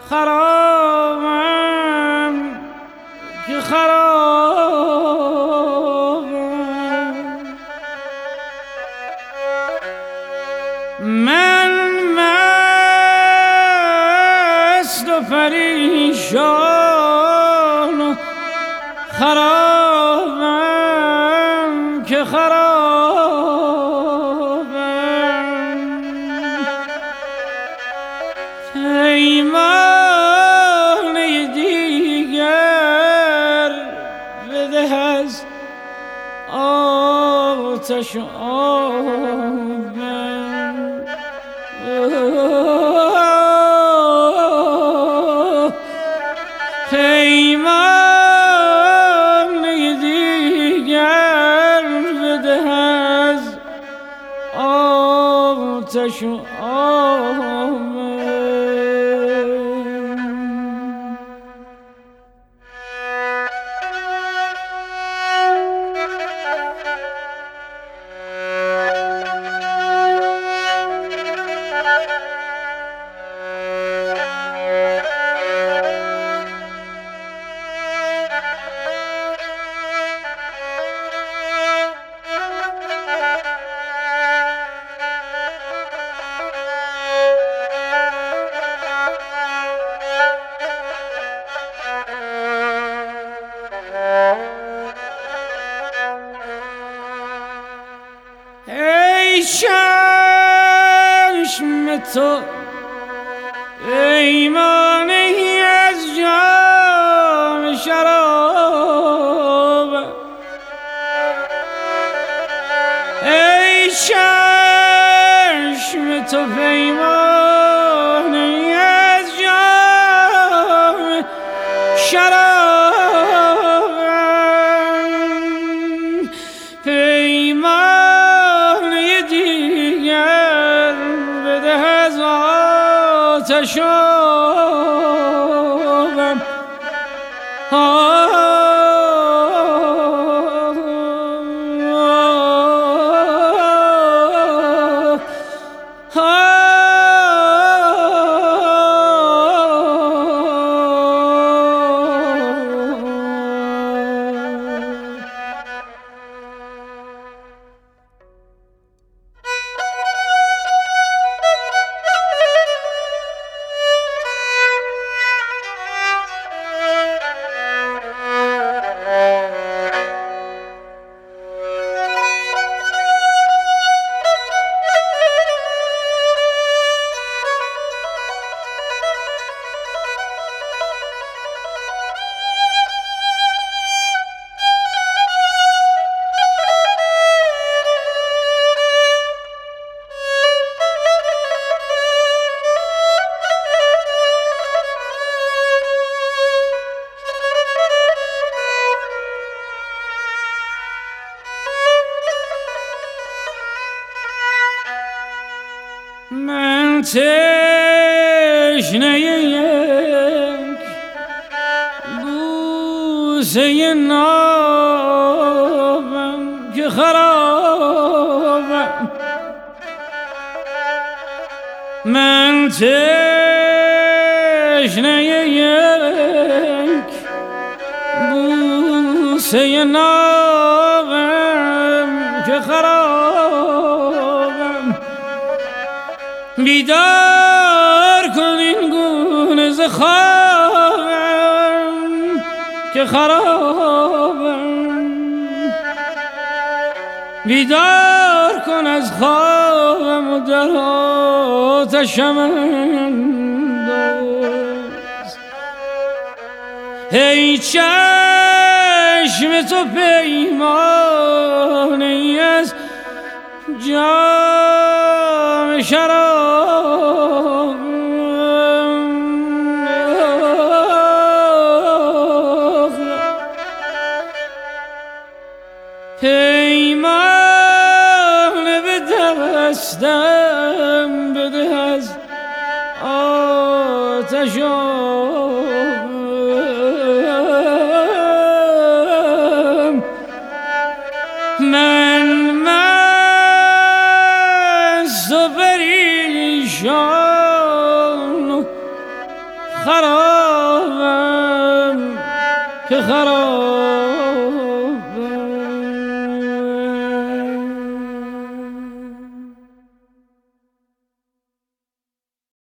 خرابم که خرابم، من مست و پریشان و خرابم که خرابم، پیمانه دیگر بده از آتش و آبم، پیمانه دیگر بده از آتش و آبم. ای چشم تو پیمانه از جام شراب، ای چشم تو پیمانه از جام شراب، پیمانه دیگر بده از آتش و آبم. من تشنه یک بوسه نابم که خرابم، من تشنه یک بوسه نابم که خرابم، بیدار کن این گونه ز خوابم که خرابم، بیدار کن از خوابم و در آتشم انداز. ای چشم تو پیمانه ای از جام شراب، پیمانه به دستم بده از آتش و آبم، من مست و پریشان و خرابم که خراب